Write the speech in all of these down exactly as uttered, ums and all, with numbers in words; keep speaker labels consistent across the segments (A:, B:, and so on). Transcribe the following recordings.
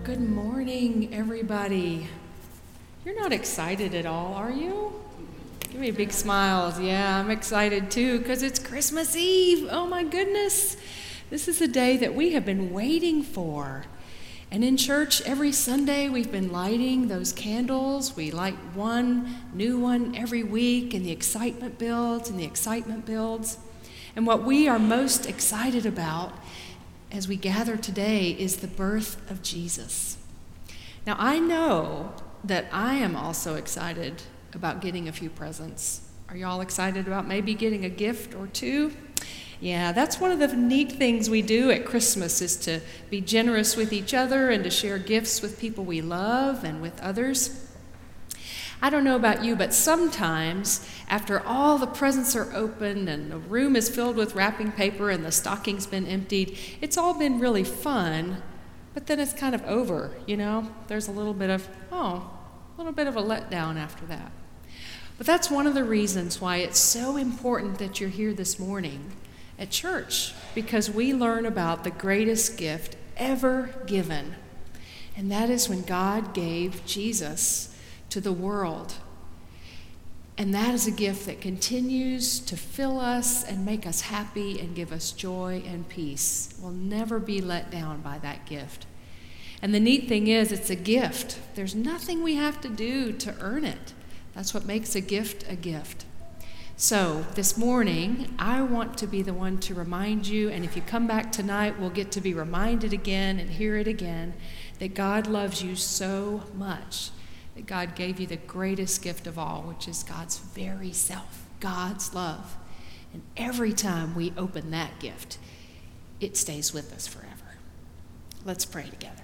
A: Good morning, everybody. You're not excited at all, are you? Give me big smiles. Yeah, I'm excited too because it's Christmas Eve. Oh my goodness. This is a day that we have been waiting for. And in church, every Sunday, we've been lighting those candles. We light one new one every week, and the excitement builds and the excitement builds. And what we are most excited about as we gather today is the birth of Jesus. Now, I know that I am also excited about getting a few presents. Are y'all excited about maybe getting a gift or two? Yeah, that's one of the neat things we do at Christmas is to be generous with each other and to share gifts with people we love and with others. I don't know about you, but sometimes after all the presents are opened and the room is filled with wrapping paper and the stocking's been emptied, it's all been really fun, but then it's kind of over, you know? There's a little bit of, oh, a little bit of a letdown after that. But that's one of the reasons why it's so important that you're here this morning at church, because we learn about the greatest gift ever given, and that is when God gave Jesus to the world. And that is a gift that continues to fill us and make us happy and give us joy and peace. We'll never be let down by that gift. And the neat thing is, it's a gift. There's nothing we have to do to earn it. That's what makes a gift a gift. So this morning, I want to be the one to remind you, and if you come back tonight, we'll get to be reminded again and hear it again, that God loves you so much, that God gave you the greatest gift of all, which is God's very self, God's love. And every time we open that gift, it stays with us forever. Let's pray together.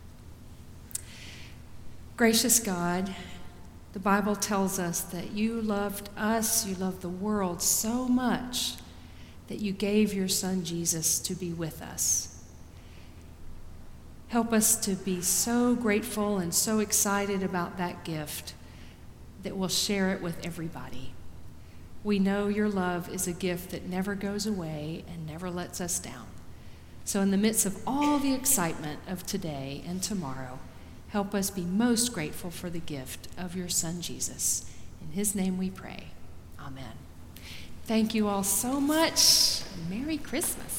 A: Gracious God, the Bible tells us that you loved us, you loved the world so much that you gave your son Jesus to be with us. Help us to be so grateful and so excited about that gift that we'll share it with everybody. We know your love is a gift that never goes away and never lets us down. So in the midst of all the excitement of today and tomorrow, help us be most grateful for the gift of your son, Jesus. In his name we pray. Amen. Thank you all so much. Merry Christmas.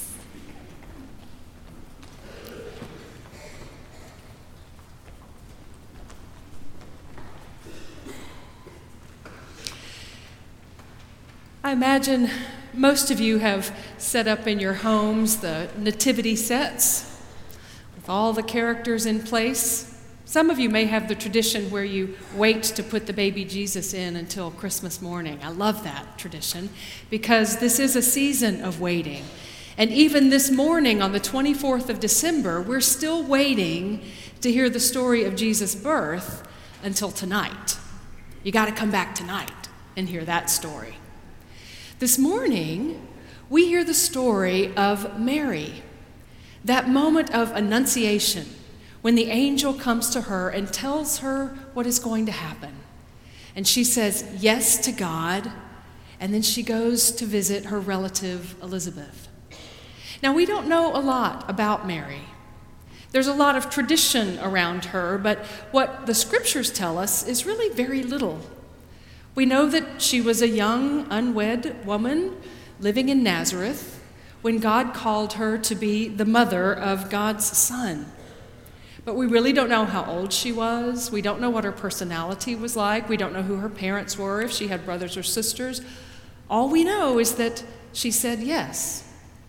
A: I imagine most of you have set up in your homes the nativity sets with all the characters in place. Some of you may have the tradition where you wait to put the baby Jesus in until Christmas morning. I love that tradition because this is a season of waiting. And even this morning on the twenty-fourth of December, we're still waiting to hear the story of Jesus' birth until tonight. You got to come back tonight and hear that story. This morning, we hear the story of Mary, that moment of annunciation when the angel comes to her and tells her what is going to happen. And she says yes to God, and then she goes to visit her relative Elizabeth. Now, we don't know a lot about Mary. There's a lot of tradition around her, but what the scriptures tell us is really very little. We know that she was a young, unwed woman living in Nazareth when God called her to be the mother of God's son. But we really don't know how old she was. We don't know what her personality was like. We don't know who her parents were, if she had brothers or sisters. All we know is that she said yes.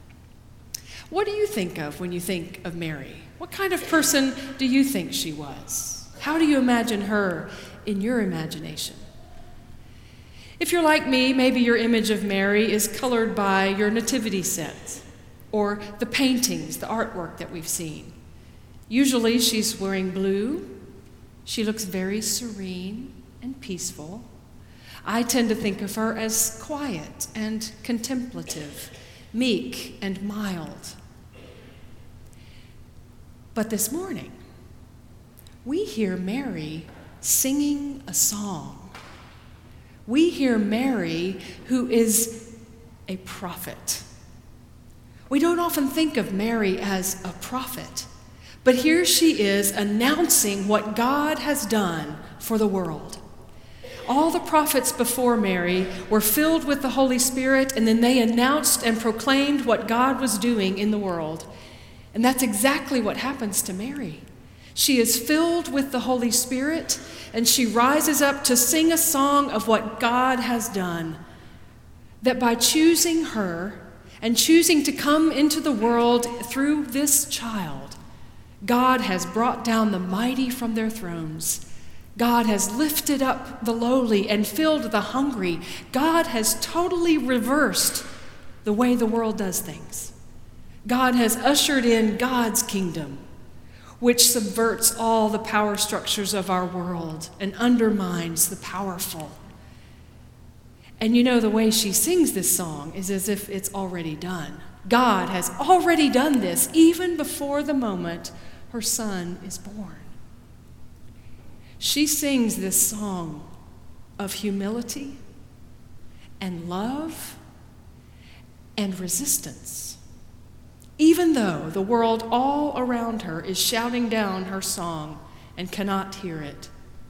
A: What do you think of when you think of Mary? What kind of person do you think she was? How do you imagine her in your imagination? If you're like me, maybe your image of Mary is colored by your nativity set or the paintings, the artwork that we've seen. Usually she's wearing blue. She looks very serene and peaceful. I tend to think of her as quiet and contemplative, meek and mild. But this morning, we hear Mary singing a song. We hear Mary, who is a prophet. We don't often think of Mary as a prophet, But here she is announcing what God has done for the world. All the prophets before Mary were filled with the Holy Spirit, and then they announced and proclaimed what God was doing in the world. And that's exactly what happens to Mary. She is filled with the Holy Spirit, and she rises up to sing a song of what God has done. That by choosing her and choosing to come into the world through this child, God has brought down the mighty from their thrones. God has lifted up the lowly and filled the hungry. God has totally reversed the way the world does things. God has ushered in God's kingdom, which subverts all the power structures of our world and undermines the powerful. And you know, the way she sings this song is as if it's already done. God has already done this even before the moment her son is born. She sings this song of humility and love and resistance, even though the world all around her is shouting down her song and cannot hear it.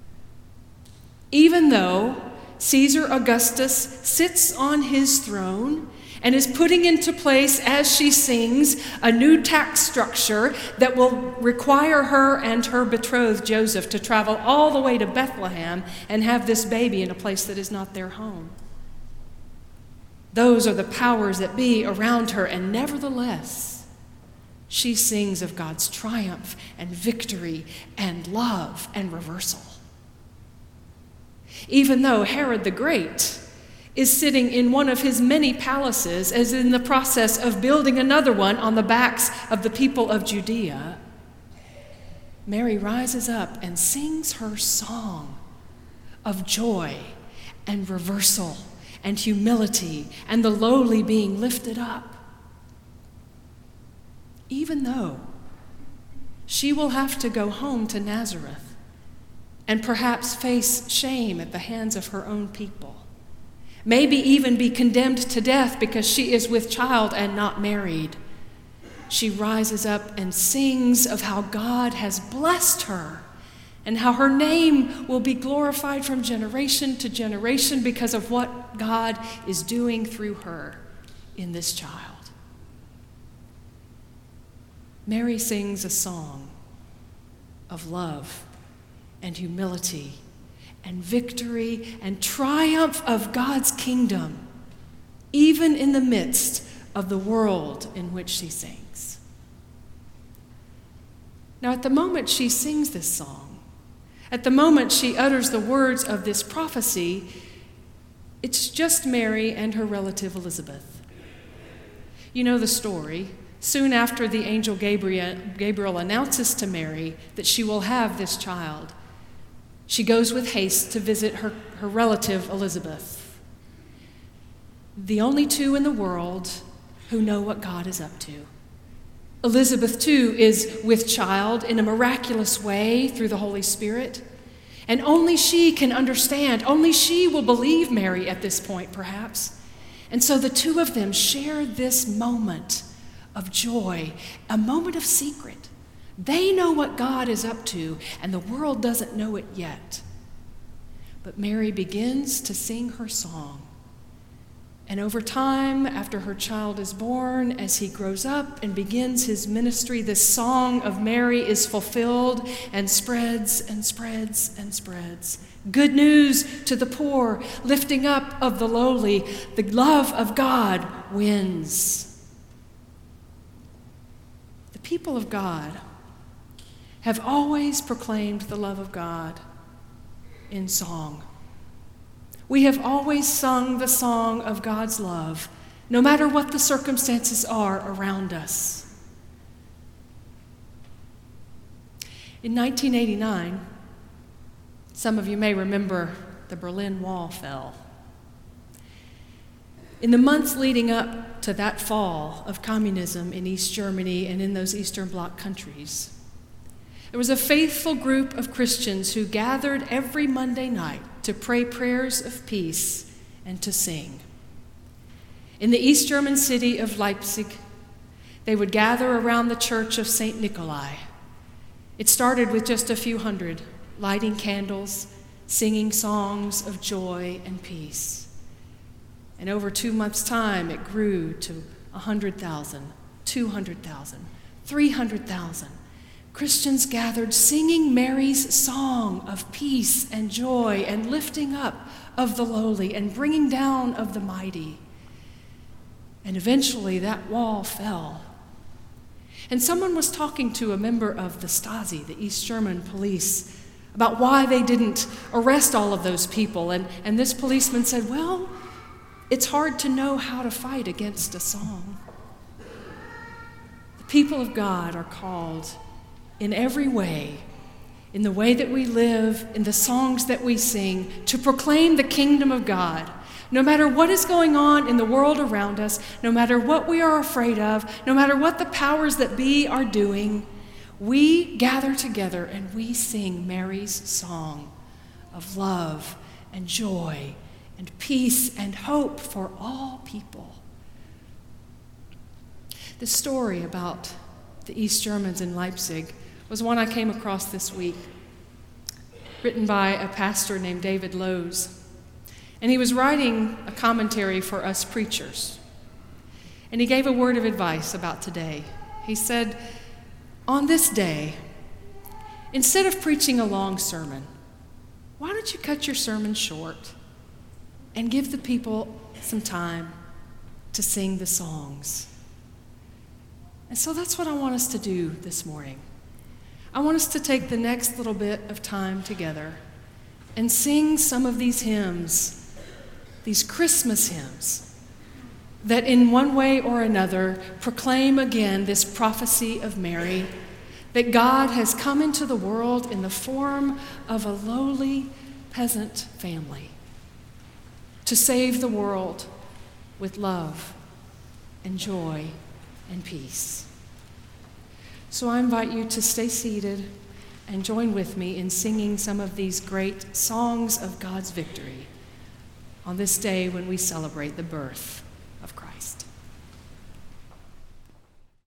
A: Even though Caesar Augustus sits on his throne and is putting into place, as she sings, a new tax structure that will require her and her betrothed Joseph to travel all the way to Bethlehem and have this baby in a place that is not their home. Those are the powers that be around her, and nevertheless, she sings of God's triumph and victory and love and reversal. Even though Herod the Great is sitting in one of his many palaces, as in the process of building another one on the backs of the people of Judea, Mary rises up and sings her song of joy and reversal and humility and the lowly being lifted up. Even though she will have to go home to Nazareth and perhaps face shame at the hands of her own people, maybe even be condemned to death because she is with child and not married, she rises up and sings of how God has blessed her and how her name will be glorified from generation to generation because of what God is doing through her in this child. Mary sings a song of love and humility and victory and triumph of God's kingdom, even in the midst of the world in which she sings. Now, at the moment she sings this song, at the moment she utters the words of this prophecy, it's just Mary and her relative Elizabeth. You know the story. Soon after the angel Gabriel, Gabriel announces to Mary that she will have this child, she goes with haste to visit her, her relative Elizabeth, the only two in the world who know what God is up to. Elizabeth, too, is with child in a miraculous way through the Holy Spirit, and only she can understand, only she will believe Mary at this point, perhaps. And so the two of them share this moment of joy, a moment of secret. They know what God is up to, and the world doesn't know it yet. But Mary begins to sing her song. And over time, after her child is born, as he grows up and begins his ministry, this song of Mary is fulfilled and spreads and spreads and spreads. Good news to the poor, lifting up of the lowly. The love of God wins. The people of God have always proclaimed the love of God in song. We have always sung the song of God's love, no matter what the circumstances are around us. In nineteen eighty-nine, some of you may remember the Berlin Wall fell. In the months leading up to that fall of communism in East Germany and in those Eastern Bloc countries, there was a faithful group of Christians who gathered every Monday night to pray prayers of peace and to sing. In the East German city of Leipzig, they would gather around the church of Saint Nikolai It started with just a few hundred, lighting candles, singing songs of joy and peace. And over two months' time, it grew to one hundred thousand, two hundred thousand, three hundred thousand. Christians gathered singing Mary's song of peace and joy and lifting up of the lowly and bringing down of the mighty. And eventually that wall fell. And someone was talking to a member of the Stasi, the East German police, about why they didn't arrest all of those people. And, and this policeman said, well, it's hard to know how to fight against a song. The people of God are called in every way, in the way that we live, in the songs that we sing, to proclaim the kingdom of God. No matter what is going on in the world around us, no matter what we are afraid of, no matter what the powers that be are doing, we gather together and we sing Mary's song of love and joy and peace and hope for all people. The story about the East Germans in Leipzig was one I came across this week, written by a pastor named David Lowe's. And he was writing a commentary for us preachers. And he gave a word of advice about today. He said, on this day, instead of preaching a long sermon, why don't you cut your sermon short and give the people some time to sing the songs? And so that's what I want us to do this morning. I want us to take the next little bit of time together and sing some of these hymns, these Christmas hymns, that in one way or another proclaim again this prophecy of Mary, that God has come into the world in the form of a lowly peasant family to save the world with love and joy and peace. So I invite you to stay seated and join with me in singing some of these great songs of God's victory on this day when we celebrate the birth